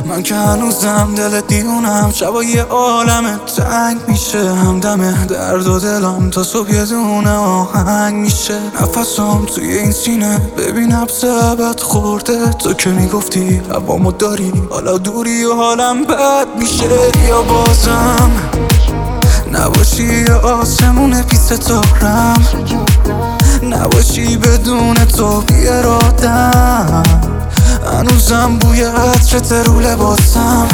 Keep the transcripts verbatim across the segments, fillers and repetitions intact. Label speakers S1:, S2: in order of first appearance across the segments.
S1: من که هنوزم دل دیونم، شبای عالم تنگ میشه، همدم درد و دلم تا صبح یه دونه آهنگ میشه. نفسم توی این سینه ببین حبس ابد خورده، تو که میگفتی هوامو داری حالا دوری و حالم بد میشه. یا بازم نباشی یا آسمون پی ستارم، نباشی بدون تو بی ارادم، هنوزم بوی عطرت رو لباسم.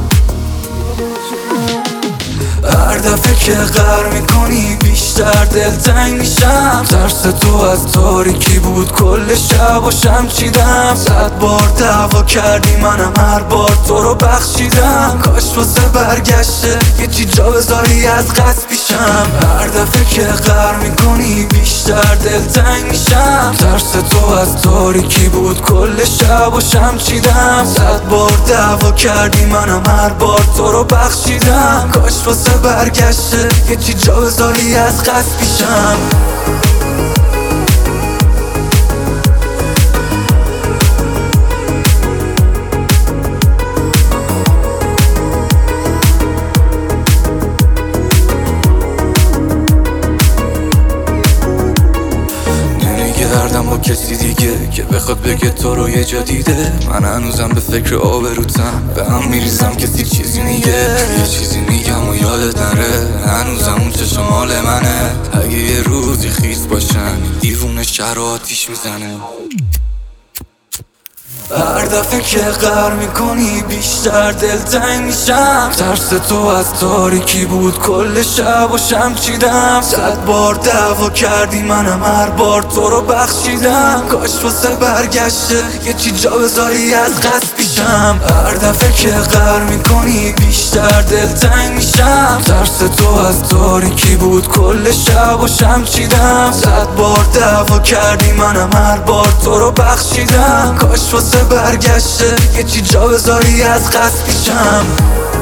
S1: هر دفعه که غر میکنی بیشتر دلتنگ میشم، ترس تو از تاریکی بود کل شب و شم چیدم. صد بار دعوا کردی منم هر بار تو رو بخشیدم، کاش واسه برگشته یه چی جا بذاری از قصد پیشم. هر دفعه که غر میکنی بیشتر دلتنگ میشم، ترس تو از تاریکی بود کل شب و شم چیدم. صد بار دعوا کردی منم هر بار تو رو بخشیدم، کاش واسه برگشته یه چی جا بذاری از قصد پیشم. نمیگردم با کسی دیگه که بخواد بگه تو رو یه جا دیده، من هنوزم به فکر آبروتم، به هم میریزم کسی چیزی میگه، یه چیزی میگم و یادت نره، هنوزم اون چشم مال منه. اگه یه روزی خیس باشن دیوونه شهر و آتیش میزنه. هر دفعه که غر میکنی بیشتر دلتنگ میشم، ترس تو از تاریکی بود کل شب و شم چیدم. صد بار دعوا کردی منم هر بار تو رو بخشیدم، کاش واسه برگشته یه چی جا بذاری از قصد پیشم. هر دفعه که غر میکنی بیشتر دلتنگ میشم، ترس تو از تاریکی بود کل شب و شم چیدم. صد بار دعوا کردی منم هر بار تو رو بخشیدم، کاش واسه برگشته یه چی جا بذاری از قصد پیشم.